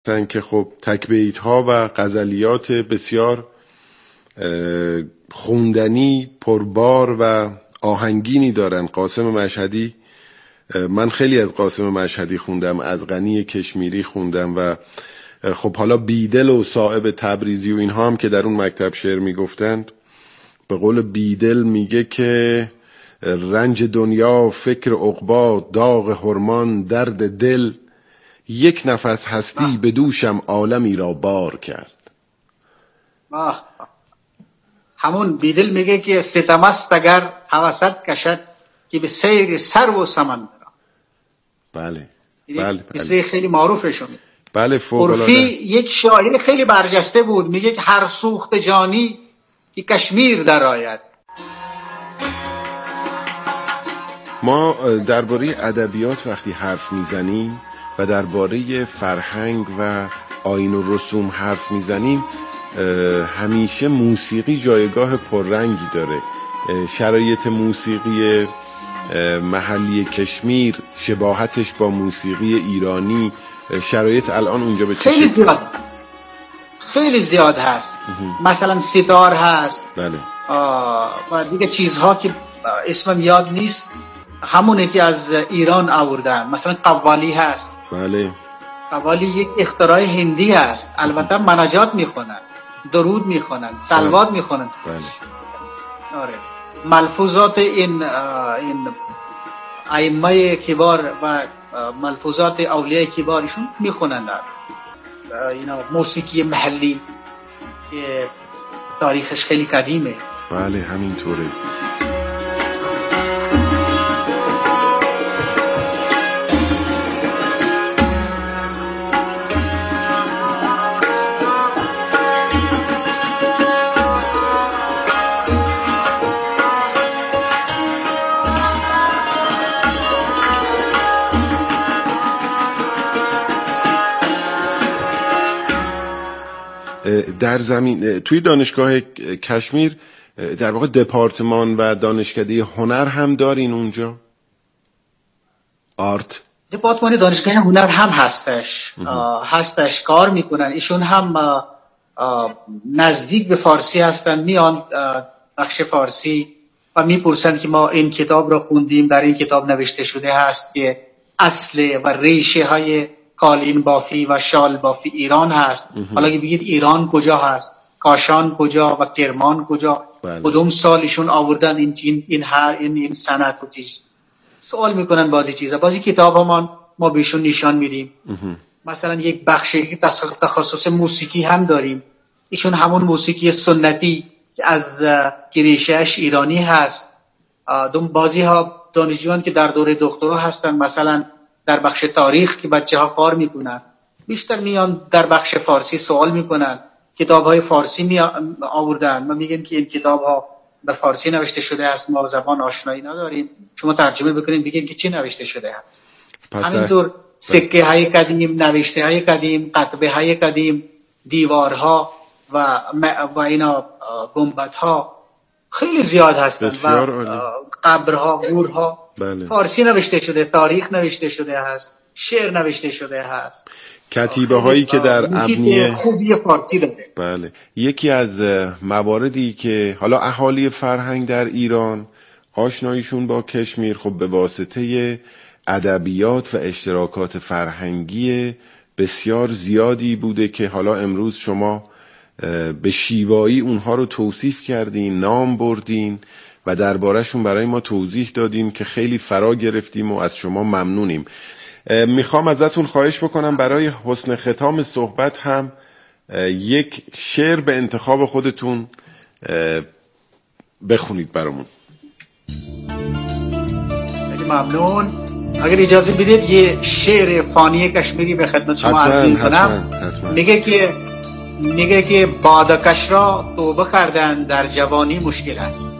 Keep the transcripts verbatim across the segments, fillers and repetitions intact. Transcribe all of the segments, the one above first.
که خب تکبیت ها و غزلیات بسیار خوندنی، پربار و آهنگینی دارن. قاسم مشهدی، من خیلی از قاسم مشهدی خوندم، از غنی کشمیری خوندم و خب حالا بیدل و صائب تبریزی و اینها هم که در اون مکتب شعر میگفتند، به قول بیدل میگه که رنج دنیا، فکر عقبا، داغ حرمان، درد دل، یک نفس هستی به دوشم عالمی را بار کرد. آه. همون بیدل میگه که ستم است اگر هوست کشد که به سیر سر و سمن برم. بله بله بله خیلی معروفشون. بله فوق العاده. عرفی یک شاعر خیلی برجسته بود، میگه که هر سوخت جانی که کشمیر درآید. ما درباره ادبیات وقتی حرف میزنیم و درباره فرهنگ و آیین و رسوم حرف میزنیم، همیشه موسیقی جایگاه پررنگی داره. شرایط موسیقی محلی کشمیر، شباهتش با موسیقی ایرانی، شرایط الان اونجا به چه خیلی زیاد هست. خیلی زیاد هست. مثلا ستار هست. بله. و دیگه چیزها که اسمم یاد نیست، همونه که از ایران آوردن. مثلا قوالی هست. بله. قوالی یک اختراع هندی هست. البته مناجات میخونن، درود میخونن، صلوات میخونن. بله. آره. ملفوظات این این ائمه کبار و ملفوظات اولیاء کبارشون میخونن. اینا موسیقی محلی که تاریخش خیلی قدیمه. بله همینطوره. در زمین توی دانشگاه کشمیر در واقع دپارتمان و دانشکده هنر هم دارین اونجا؟ آرت دپارتمان دانشگاه هنر هم هستش. هستش کار میکنن. ایشون هم نزدیک به فارسی هستن، میان بخش فارسی و میپرسن که ما این کتاب رو خوندیم، در این کتاب نوشته شده هست که اصل و ریشه های قالین بافی و شال بافی ایران هست. حالا که بگید ایران کجا هست، کاشان کجا و کرمان کجا، کدوم سالشون آوردن این این این هر این این سنت و چیز، سوال میکنن. بعضی چیزا بعضی کتابمان ما بهشون نشان میدیم. مثلا یک بخشی تخصص موسیقی هم داریم. ایشون همون موسیقی سنتی که از ریشه‌اش ایرانی هست. دوم بعضی ها دانشجویان که در دوره دکترا هستن، مثلا در بخش تاریخ که بچه ها کار میکنن، بیشتر میان در بخش فارسی سوال میکنن. کتاب های فارسی می آوردن، ما میگیم که این کتاب ها به فارسی نوشته شده است، ما زبان آشنایی نداریم، شما ترجمه بکنید بگید که چی نوشته شده است. همینطور سکه های قدیم، نوشته های قدیم، قطبه های قدیم، دیوارها و و اینا گنبدها خیلی زیاد هستند و قبرها، گورها بله. فارسی نوشته شده، تاریخ نوشته شده هست، شعر نوشته شده هست، کتیبه هایی که در ابنیه خوبی فارسی داره. بله. یکی از مواردی که حالا اهالی فرهنگ در ایران آشناییشون با کشمیر خب به واسطه ادبیات و اشتراکات فرهنگی بسیار زیادی بوده که حالا امروز شما به شیوایی اونها رو توصیف کردین، نام بردین و دربارهشون برای ما توضیح دادین که خیلی فرا گرفتیم و از شما ممنونیم. میخوام ازتون خواهش بکنم برای حسن ختام صحبت هم یک شعر به انتخاب خودتون بخونید برامون. ممنون. اگر اجازه بدید یه شعر فانی کشمیری به خدمت شما عرض می‌کنم. میگه که میگه که بادکش را توبه کردن در جوانی مشکل است.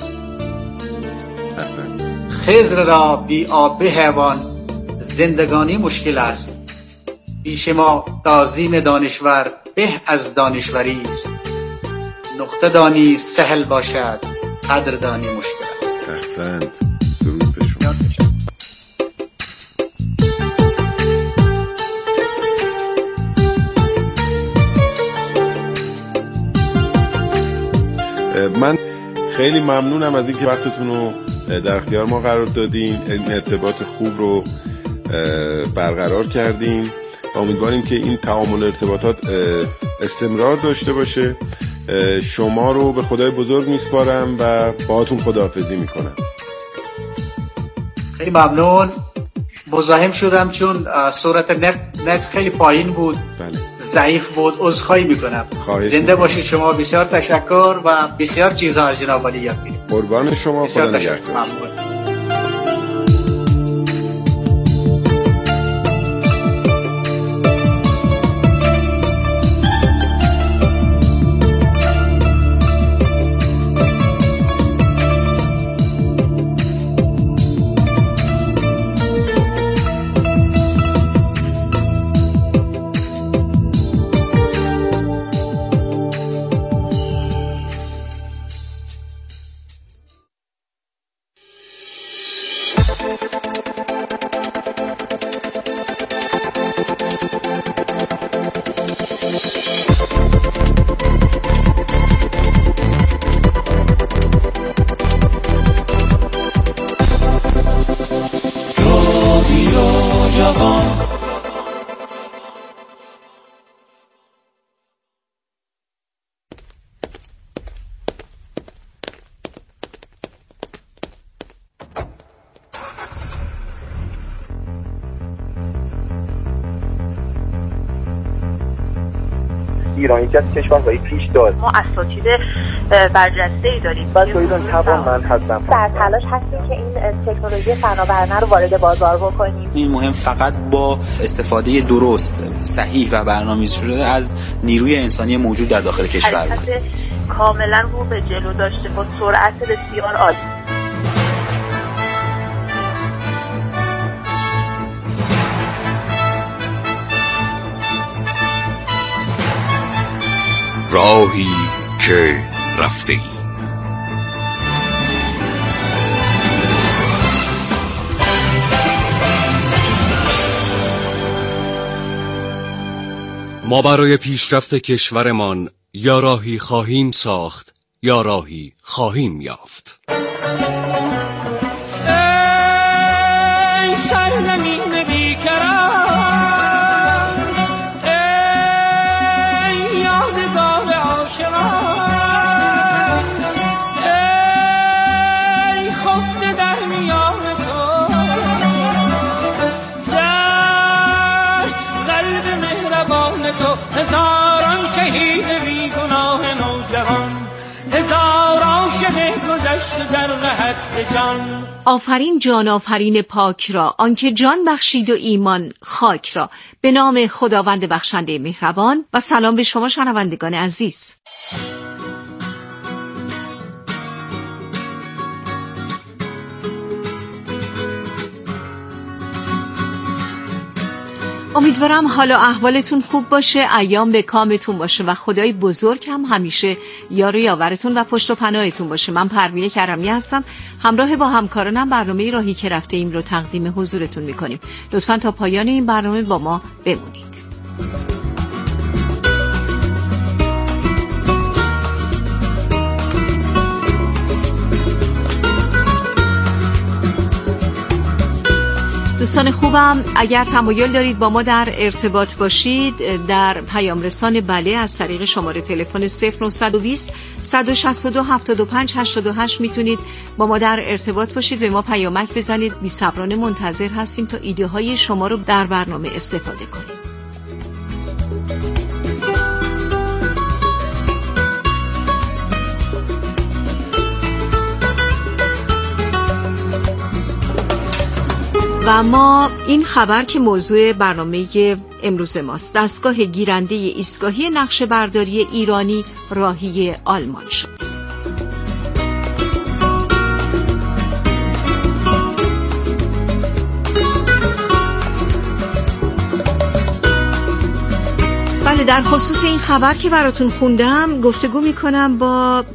خضر را بی آب حیوان زندگانی مشکل است. پیش ما تعظیم دانشور به از دانشوری است. نقطه دانی سهل باشد، قدر دانی مشکل است. احسنت. درود به شما. من خیلی ممنونم از اینکه وقتتون رو در اختیار ما قرار دادین، این ارتباط خوب رو برقرار کردین. امیدواریم که این تعامل ارتباطات استمرار داشته باشه. شما رو به خدای بزرگ میسپارم و باهاتون خداحافظی میکنم. خیلی ممنون. مزاحم شدم چون صورت نت خیلی پایین بود. بله. ضعیف بود. عذرخواهی میکنم. زنده باشید شما. بسیار تشکر و بسیار چیزها از جناب علی یاد گرفتم. قربان شما. خدا نگهدار. ممنون. ایران یکی از کشورهای پیش داد. ما اساتید برجسته‌ای داریم. بس ایران توانمند هستم. در تلاش هستیم که این تکنولوژی فناورانه رو وارد بازار بکنیم. این مهم فقط با استفاده درست، صحیح و برنامه‌ریزی شده از نیروی انسانی موجود در داخل کشور بود. حرکت کاملا رو به جلو داشته با سرعت بسیار عالی. راهی که رفته ای. ما برای پیشرفت کشورمان یا راهی خواهیم ساخت یا راهی خواهیم یافت. ای سرزمین بیکران، ای یادگار عاشقان، ای خفته در میان تو، در قلب مهربان تو هزاران شهید بی گناه نوجوان، هزار عاشق گذشته در قحط جان. آفرین جان آفرین پاک را، آنکه جان بخشید و ایمان خاک را. به نام خداوند بخشنده مهربان. و سلام به شما شنوندگان عزیز. امیدوارم حال و احوالتون خوب باشه، ایام به کامتون باشه و خدای بزرگ هم همیشه یار و یاورتون و پشت و پناهتون باشه. من پروین کرمی هستم. همراه با همکارانم برنامه راهی که رفته ایم رو تقدیم حضورتون میکنیم. لطفاً تا پایان این برنامه با ما بمونید. دوستان خوبم، اگر تمایل دارید با ما در ارتباط باشید، در پیام رسان بله از طریق شماره تلفن صفر نه دو صفر صد و شصت و دو هفتاد و پنج هشتاد و هشت میتونید با ما در ارتباط باشید، به ما پیامک بزنید. بی‌صبرانه منتظر هستیم تا ایده های شما رو در برنامه استفاده کنیم. و ما این خبر که موضوع برنامه امروز ماست، دستگاه گیرنده ایستگاهی نقشه برداری ایرانی راهی آلمان شد. بله، در خصوص این خبر که براتون خوندم گفتگو میکنم با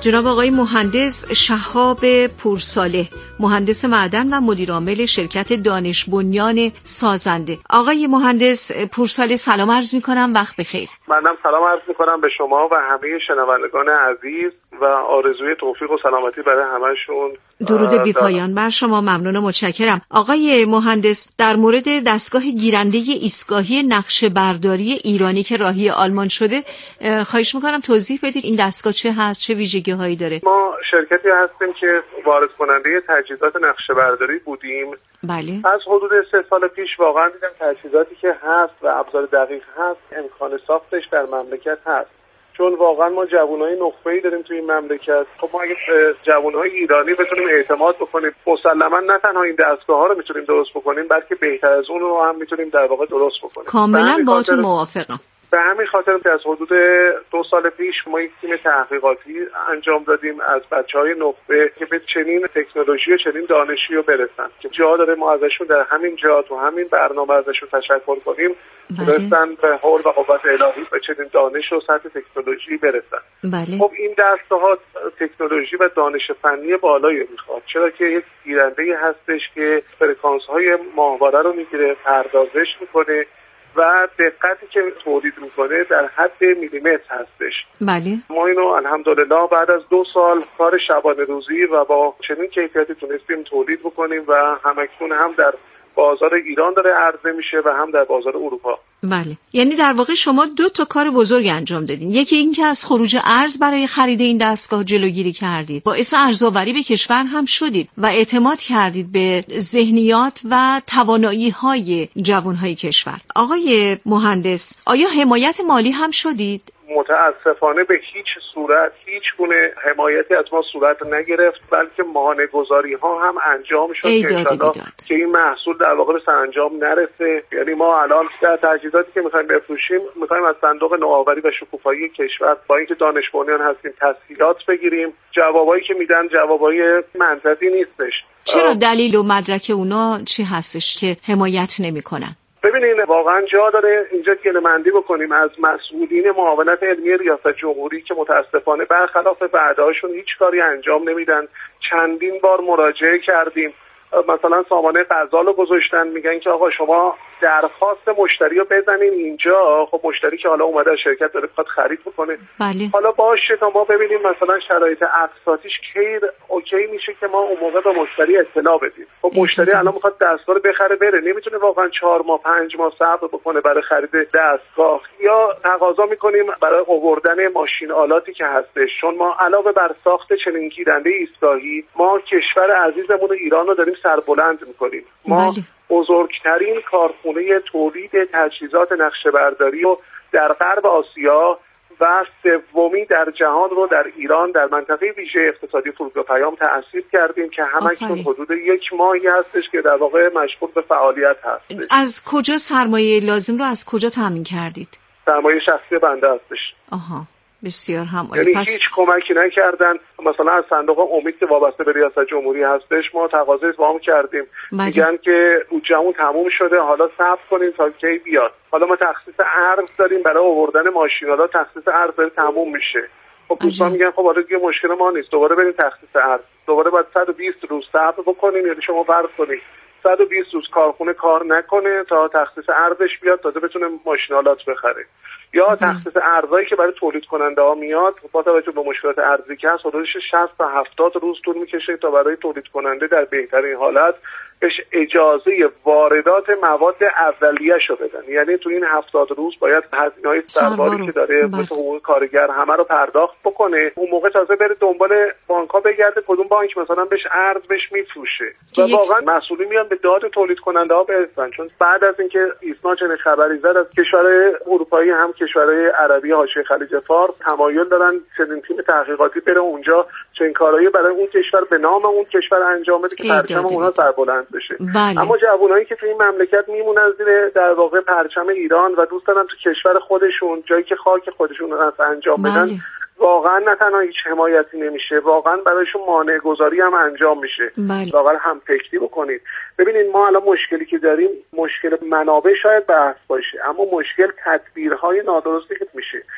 جناب آقای مهندس شهاب پورصالح، مهندس معدن و مدیر عامل شرکت دانش بنیان سازنده. آقای مهندس پورصالح سلام عرض می‌کنم، وقت بخیر. منم سلام عرض می‌کنم به شما و همه شنوندگان عزیز و آرزوی توفیق و سلامتی برای همه‌شون. درود بی پایان بر شما، ممنون و متشکرم. آقای مهندس، در مورد دستگاه گیرنده ایستگاهی نقشه برداری ایرانی که راهی آلمان شده خواهش می‌کنم توضیح بدید این دستگاه چه هست، چه ویژگی‌هایی داره؟ ما شرکتی هستیم که وارد کننده تجهیزات نقشه برداری بودیم. بله. از حدود سه سال پیش واقعا دیدم تجهیزاتی که هست و ابزار دقیق هست امکان ساختش در مملکت هست، چون واقعا ما جوانای نخبه‌ای داریم توی این مملکت. خب ما اگه جوانای ایرانی بتونیم اعتماد بکنیم، مسلماً نه تنها این دستگاه‌ها رو میتونیم درست بکنیم بلکه بهتر از اون رو هم میتونیم در واقع درست بکنیم. کاملا باهاتون موافقم. به همین خاطر که از حدود دو سال پیش ما یک تیم تحقیقاتی انجام دادیم از بچهای نخبه که به چنین تکنولوژی و چنین دانشی رو برسن که جا داره ما ازشون در همین جا تو همین برنامه ازشون تشکر کنیم، برسن به حول و قوت الهی به چنین دانش و سطح تکنولوژی برسن. بله. خب این دستگاه تکنولوژی و دانش فنی بالایی میخواد، چرا که یک گیرنده‌ای هستش که فرکانس‌های ماهواره رو میگیره، پردازش میکنه و دقتی که تولید میکنه در حد میلیمتر هستش. بله. ما اینو الحمدلله بعد از دو سال کار شبانه روزی و با چنین کیفیتی تونستیم تولید بکنیم و همکنون هم در بازار ایران داره عرضه میشه و هم در بازار اروپا. بله، یعنی در واقع شما دو تا کار بزرگ انجام دادین. یکی این که از خروج ارز برای خرید این دستگاه جلوگیری کردید، باعث ارزآوری به کشور هم شدید و اعتماد کردید به ذهنیات و توانایی‌های جوان‌های کشور. آقای مهندس، آیا حمایت مالی هم شدید؟ متاسفانه به هیچ صورت هیچ گونه حمایتی از ما صورت نگرفت، بلکه ماهانه گذاری ها هم انجام شد که انشالله که این محصول در واقع به سرانجام نرسه. یعنی ما الان در تجهیزاتی که میخوایم بفروشیم میخوایم از صندوق نوآوری و شکوفایی کشور با اینکه دانش بنیان هستیم تسهیلات بگیریم، جوابایی که میدن جوابای منطقی نیستش. چرا دلیل و مدرک اونا چی هستش که حمایت نمیکنن؟ ببینید واقعا جا داره اینجا گله‌مندی بکنیم از مسئولین معاونت علمی ریاست جمهوری که متاسفانه برخلاف وعده‌هاشون هیچ کاری انجام نمیدن. چندین بار مراجعه کردیم، مثلا سامانه غزال رو گذاشتن، میگن که آقا شما درخواست مشتری رو بزنین اینجا. خب مشتری که حالا اومده از شرکت داره بخواد خرید بکنه، بله. حالا باشه تا ما ببینیم مثلا شرایط اقساطیش کی اوکی میشه که ما اون موقع به مشتری اطلاع بدیم. خب مشتری الان میخواد دستگاه رو بخره بره، نمیتونه واقعا چهار ماه پنج ماه صبر بکنه برای خرید دستگاه. یا تقاضا میکنیم برای آوردن ماشین آلاتی که هستش، چون ما علاوه بر ساخت چنین گیرنده ایستگاهی ما کشور عزیزمون ایران رو داریم سربلند میکنیم. ما بله. بزرگترین کارخونه تولید تجهیزات نقشه برداری رو در غرب آسیا و سومی در جهان رو در ایران در منطقه ویژه اقتصادی فرودگاه پیام تأسیس کردیم که همکنون حدود یک ماهی هستش که در واقع مشغول به فعالیت هست. از کجا سرمایه لازم رو از کجا تامین کردید؟ سرمایه شخصی بنده هستش. آها، بسیار هم یعنی پس... هیچ کمکی نکردن. مثلا از صندوق امید که وابسته به ریاست جمهوری هستش ما تقاضای وام کردیم، مجد. میگن که بودجه‌مون تموم شده، حالا صبر کنین تا کی بیاد. حالا ما تخصیص ارز داریم برای آوردن ماشین‌ها، تخصیص ارز داره تموم میشه. خب دوستان میگن خب حالا دیگه مشکل ما نیست، دوباره بریم تخصیص ارز، دوباره باید صد و بیست روز صبر بکنیم. یعنی شما فرض کنید صد و بیست روز کارخونه کار نکنه تا تخصیص ارزش بیاد تازه بتونه ماشین‌آلات بخره، یا تخصیص ارزایی که برای تولید کننده ها میاد با توجه به مشکلات ارزی که هست حدود شصت تا هفتاد روز طول میکشه تا برای تولید کننده در بهترین حالت بهش اجازه واردات مواد اولیه شو بدن. یعنی تو این هفتاد روز باید هزینه‌های سرباری که داره مثل حقوق کارگر همه رو پرداخت بکنه. اون موقع تازه بره دنبال بانک‌ها بگرده کدوم بانک مثلا بهش ارز بهش میفروشه و واقعا مسئولین میان به داد تولید کننده ها برسن. چون بعد از اینکه ایسنا چنین خبری زد از کشورهای اروپایی هم کشورهای عربی حاشیه خلیج فارس تمایل دارن چنین تیم تحقیقاتی بره اونجا چنین کارهایی برای اون کشور به نام اون کشور انجام بده که پرچم اونها سربلند بشه. بله. اما جوانایی که تو این مملکت میمونن زیر در واقع پرچم ایران و دوست دارن تو کشور خودشون جایی که خاک خودشون رو انجام بدن، بله. واقعا نه تنها هیچ حمایتی نمیشه، واقعا برایشون مانع گذاری هم انجام میشه. بله. واقعا هم فکری بکنید. ببینید ما الان مشکلی که داریم مشکل منابع شاید بحث باشه، اما مشکل تدبیرهای نادرستی که میشه.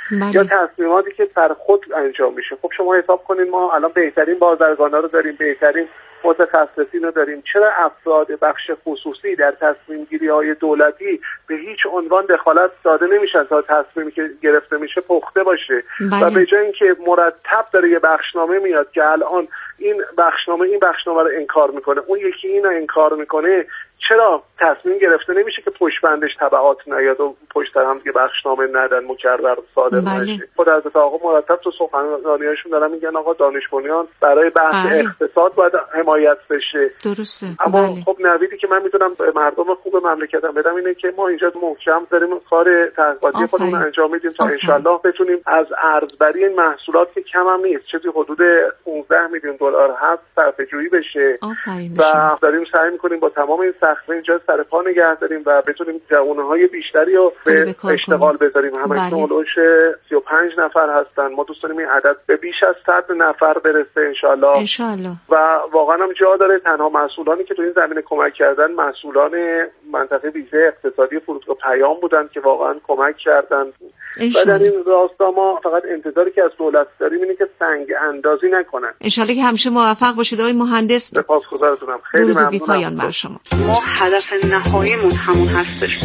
بله. یا تصمیماتی که سر خود انجام میشه. خب شما حساب کنین ما الان بهترین بازرگانا رو داریم، بهترین متخصصین رو داریم، چرا افراد بخش خصوصی در تصمیم گیری های دولتی به هیچ عنوان دخالت داده نمیشن تا تصمیمی که گرفته میشه پخته باشه؟ بله. و به جای اینکه مرتب داره یه بخشنامه میاد که الان این بخشنامه این بخشنامه رو انکار میکنه، اون یکی اینو انکار میکنه، چرا تصمیم گرفته نمیشه که پشت بندش تبعات نیاد و پشت سر هم دیگه بخشنامه ندن مکرر صادر نشه؟ خود حضرت آقا مرتب تو سخنرانیاشون دارن میگن آقا دانش بنیان برای بحث بله. اقتصاد باید حمایت بشه. درسته. اما بله. خب نویدی که من میتونم به مردم خوب مملکتم بدم اینه که ما اینجا محکم داریم کار تحقیقاتی خودمون انجام میدیم تا انشالله بتونیم از ارزبری این محصولات که کم هم نیست، چیزی حدود پانزده میلیون دلار هست، صرفه‌جویی بشه. و داریم سعی میکنیم با تمام این سختی اینجا سر پا نگه داریم و بتونیم جوانهای بیشتری رو به اشتغال بذاریم. همشون اولش سی و پنج نفر هستن، ما دوست داریم این عدد به بیش از صد نفر برسه انشالله. انشالله. و واقعا هم جا داره تنها مسئولانی که تو این زمینه کمک کردن مسئولان منطقه ویژه اقتصادی فرودگاه پیام بودن که واقعا کمک کردن. و در این راستا ما فقط انتظاری که از دولت داریم اینه که سنگ اندازی نکنن. انشالله که همیشه موفق باشید آقای مهندس. سپاسگزارتونم، خیلی ممنونم. بی پایان بر شما. ما هدف نهاییمون همون هستش.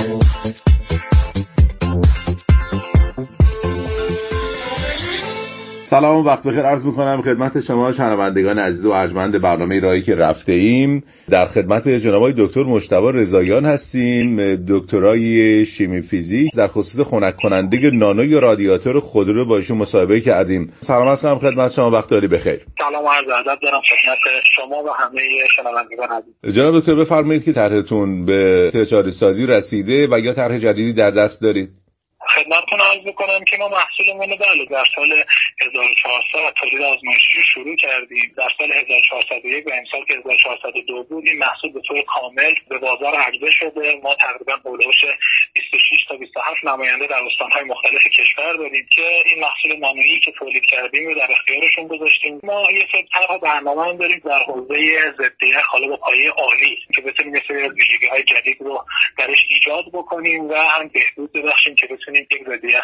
سلام و وقت بخیر عرض میکنم خدمت شما شنوندگان عزیز و ارجمند برنامه راهی که رفته ایم. در خدمت جناب آقای دکتر مجتبی رضاییان هستیم، دکترای شیمی فیزیک، در خصوص خنک کننده نانو یا رادیاتور خودرو با ایشون مصاحبه کردیم. سلام عرض می‌کنم خدمت شما، وقت عالی بخیر. سلام و عرض ادب دارم خدمت شما و همه شنوندگان عزیز. جناب دکتر بفرمایید که طرحتون به تجاری سازی رسیده و یا طرح جدیدی در دست دارید؟ خدمتتون عرض می‌کنم که ما محصولمون رو بله در سال هزار و چهارصد تولید آزمایشی شروع کردیم. در سال هزار و چهارصد و یک و امسال که هزار و چهارصد و دو بود این محصول به طور کامل به بازار عرضه شده. ما تقریبا هولوش بیست و شش تا بیست و هفت نماینده در استان‌های مختلف کشور داریم که این محصول نانویی که تولید کردیم رو در اختیارشون گذاشتیم. ما یه سری طرح برنامه هم داریم در حوزه ضد یخ حالا با پایه عالی که بتونیم یه سری از ویژگی‌های جدید رو درش ایجاد بکنیم و هم بهبود ببخشیم که بتونیم یک ضد یخ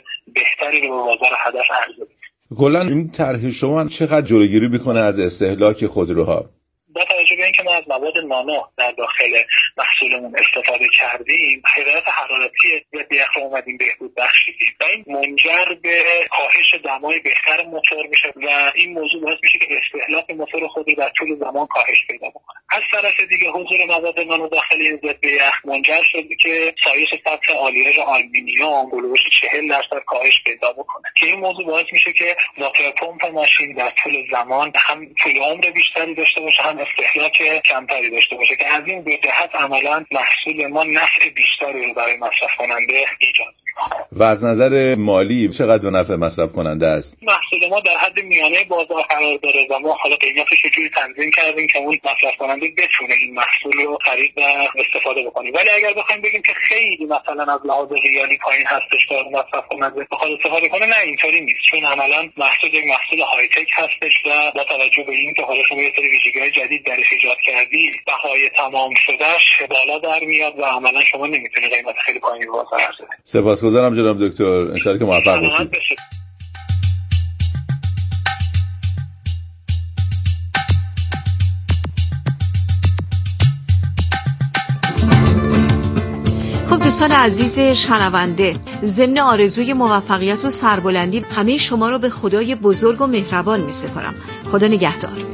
بهتری رو به بازار هدف عرضه بدیم. کلا این طرح شما چقدر جلوگیری میکنه از استهلاک خودروها؟ با توجه به اینکه ما از مواد نانو در داخل محصولمون استفاده کردیم، هدایت حرارتی ضد یخ رو اومدیم بهبود بخشیدیم و این منجر به کاهش دمای بهتر موتور میشه و این موضوع باعث میشه که استهلاک موتور خودرو در طول زمان کاهش پیدا بکنه. از طرف دیگه حضور مواد نانو داخل این ضد یخ منجر شده که سایش سطح آلیاژ آلومینیوم هولوش چهل درصد کاهش پیدا بکنه که این موضوع باعث میشه که موتور پمپ ماشین در طول زمان هم طول عمر بیشتری داشته باشه هم استهلاک کمتری داشته باشه که از این دو جهت عملاً محصول ما نفع بیشتری رو برای مصرف کننده ایجاد می‌کنه. و از نظر مالی چقدر به نفع مصرف کننده است؟ محصول ما در حد میانه بازار قرار داره و ما حالا قیمتش رو جوری تنظیم کردیم که اون مصرف کننده بتونه این محصول رو خرید و استفاده بکنه. ولی اگر بخوایم بگیم که خیلی مثلا از لحاظ ریالی پایین هستش تا مصرف کننده بخواد استفاده کنه، نه اینطوری نیست، چون عملاً محصول یک محصول های تک هستش و با توجه به اینکه حالا شما یه سری ویژگی‌های جدید درش ایجاد کردی بهای تمام شدهش بالا در میاد و عملاً شما نمیتونید قیمت خیلی پایینی رو بازار عرضه کنید. سپاسگزارم جناب دکتر، ان شاء الله که موفق باشید. خب دوستان عزیز شنونده، ضمن آرزوی موفقیت و سربلندی همه شما رو به خدای بزرگ و مهربان می‌سپارم. خدا نگهدار.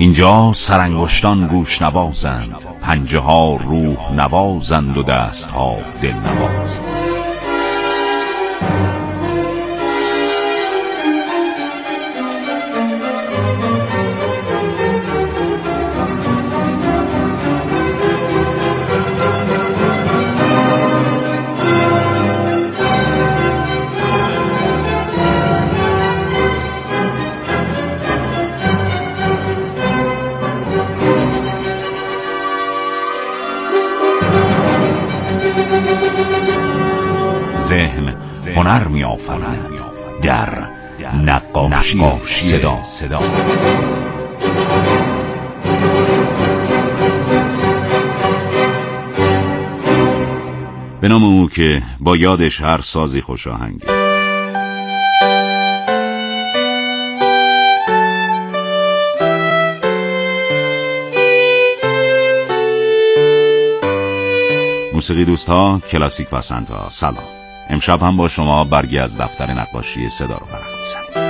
اینجا سرانگشتان گوش نوازند، پنجه ها روح نوازند و دست ها دل نوازند. ذهن هنر می آفرد در نقاشی صدا. صدا به نام او که با یادش هر سازی خوش آهنگی. موسیقی دوست ها، کلاسیک پسندها، سلام. امشب هم با شما برگی از دفتر نقاشی صدا رو ورق می‌زنیم.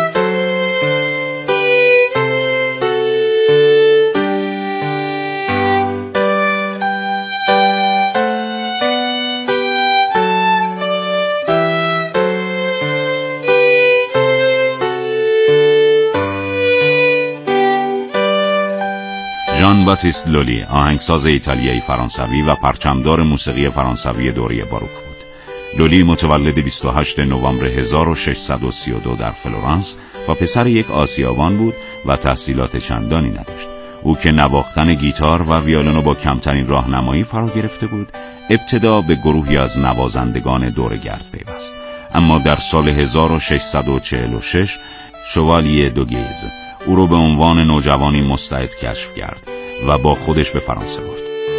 ژان باتیست لولی آهنگساز ایتالیایی فرانسوی و پرچمدار موسیقی فرانسوی دوره باروک بود. لولی متولد بیست و هشتم نوامبر هزار و ششصد و سی و دو در فلورانس و پسر یک آسیابان بود و تحصیلات چندانی نداشت. او که نواختن گیتار و ویولن با کمترین راهنمایی فرا گرفته بود، ابتدا به گروهی از نوازندگان دورگرد پیوست. اما در سال هزار و ششصد و چهل و شش شوالیه دوگیز او رو به عنوان نوجوانی مستعد کشف کرد و با خودش به فرانسه برد.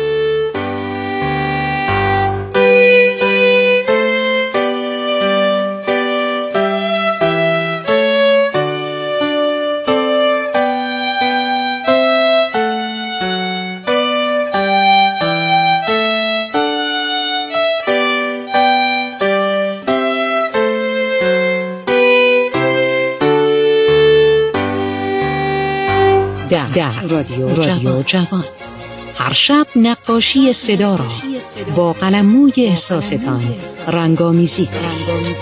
در, در رادیو, رادیو جوان هر شب نقاشی صدا را با قلموی احساستان رنگامیزی کنید.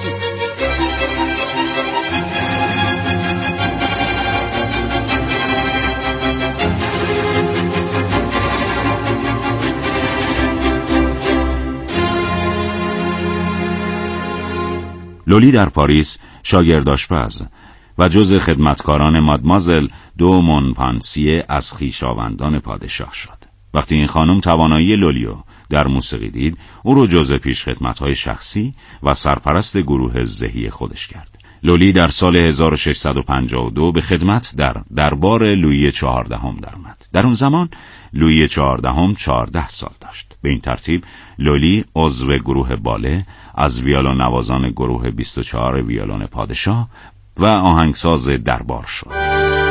لولی در پاریس شاگرد آشپز و جز خدمتکاران مادمازل دو مونپانسیه از خویشاوندان پادشاه شد. وقتی این خانم توانایی لولیو در موسیقی دید، او رو جز پیش خدمت‌های شخصی و سرپرست گروه زهی خودش کرد. لولی در سال هزار و ششصد و پنجاه و دو به خدمت در دربار لویی چهاردهم درآمد. در اون زمان لویی چهاردهم چهارده سال داشت. به این ترتیب لولی عضو گروه باله از ویولن نوازان گروه بیست و چهار ویولن پادشاه و آهنگساز دربار شد.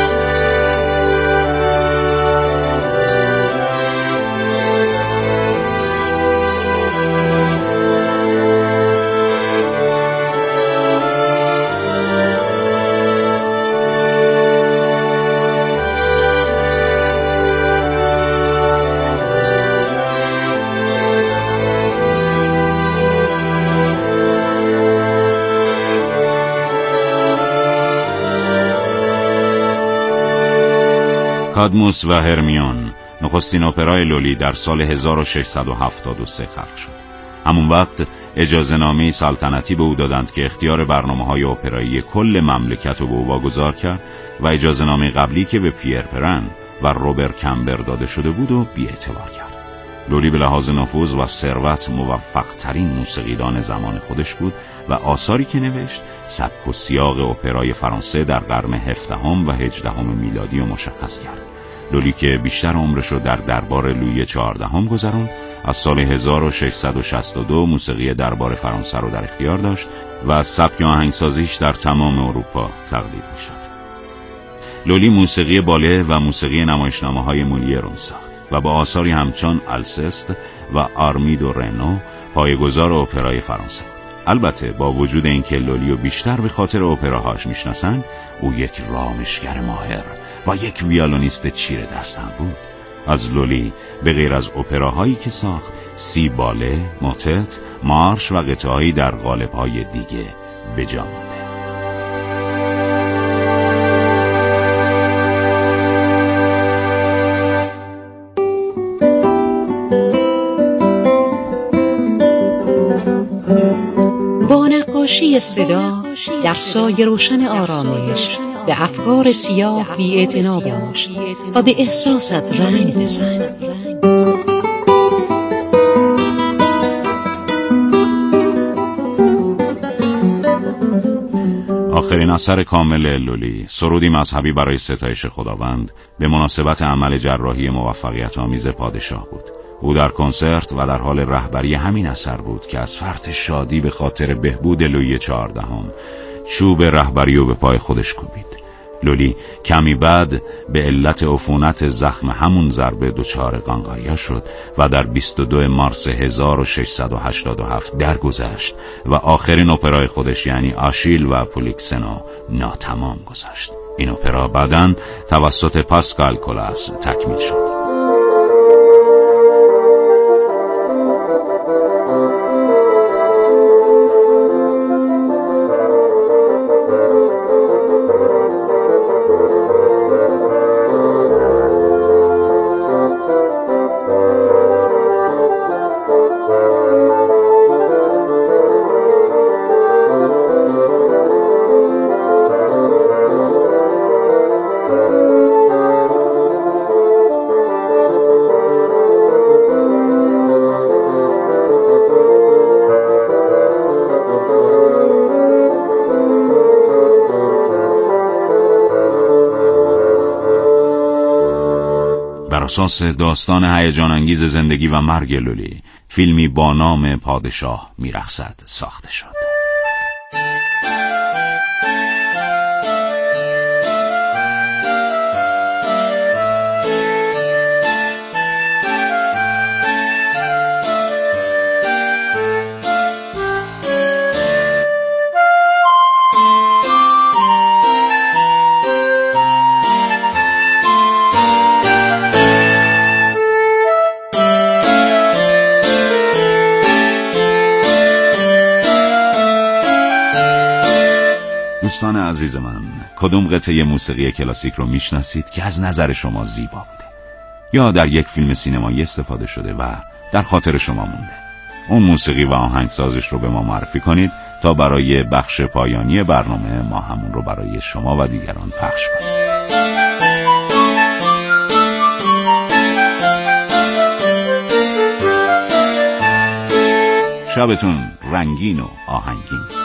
کادموس و هرمیون نخستین اپرای لولی در سال هزار و ششصد و هفتاد و سه خلق شد. همون وقت اجازه نامه سلطنتی به او دادند که اختیار برنامه‌های اپرایی کل مملکت رو به او واگذار کرد و اجازه نامه قبلی که به پیر پرن و روبر کمبر داده شده بود و بی‌اعتبار کرد. لولی به لحاظ نفوذ و ثروت موفق ترین موسیقیدان زمان خودش بود و آثاری که نوشت سبک و سیاق اپرای فرانسه در قرن هفدهم و هجدهم میلادی رو مشخص کرد. لولی که بیشتر عمرش رو در دربار لویی چهاردهم گذروند، از سال هزار و ششصد و شصت و دو موسیقی دربار فرانسه رو در اختیار داشت و از سبک آهنگسازیش در تمام اروپا تقلید می‌شد. لولی موسیقی باله و موسیقی نمایشنامه‌های مولیر رو می‌ساخت و با آثاری همچون السست و آرمید و رنو پایه‌گذار اپرای فرانسه بود. البته با وجود اینکه لولیو بیشتر به خاطر اپراهاش میشناسن، او یک رامشگر ماهر و یک ویولونیست چیره دستم بود. از لولی به غیر از اپراهایی که ساخت، سی باله، موتت، مارش و قطعه‌ای در قالب‌های دیگه به جا مانده. با نقاشی صدا در سایه روشن آرامش به افکار سیاه بی‌اعتنا باش و به احساست رنگ بزن. آخرین اثر کامل لولی، سرودی مذهبی برای ستایش خداوند به مناسبت عمل جراحی موفقیت آمیز پادشاه بود. او در کنسرت و در حال رهبری همین اثر بود که از فرط شادی به خاطر بهبود لویی چهاردهم چوب رهبری رو به پای خودش کوبید. لولی کمی بعد به علت عفونت زخم همون ضربه دچار قانقاریا شد و در بیست و دو مارس هزار و ششصد و هشتاد و هفت درگذشت و آخرین اپرای خودش یعنی آشیل و پولیکسنو ناتمام گذاشت. این اپرا بعداً توسط پاسکال کولاس تکمیل شد. بر اساس داستان هیجان انگیز زندگی و مرگ لولی، فیلمی با نام پادشاه میرقصد ساخته شد. دوستان عزیز من، کدوم قطعه موسیقی کلاسیک رو میشناسید که از نظر شما زیبا بوده یا در یک فیلم سینمایی استفاده شده و در خاطر شما مونده؟ اون موسیقی و آهنگسازش رو به ما معرفی کنید تا برای بخش پایانی برنامه ما همون رو برای شما و دیگران پخش کنیم. شبتون رنگین و آهنگین.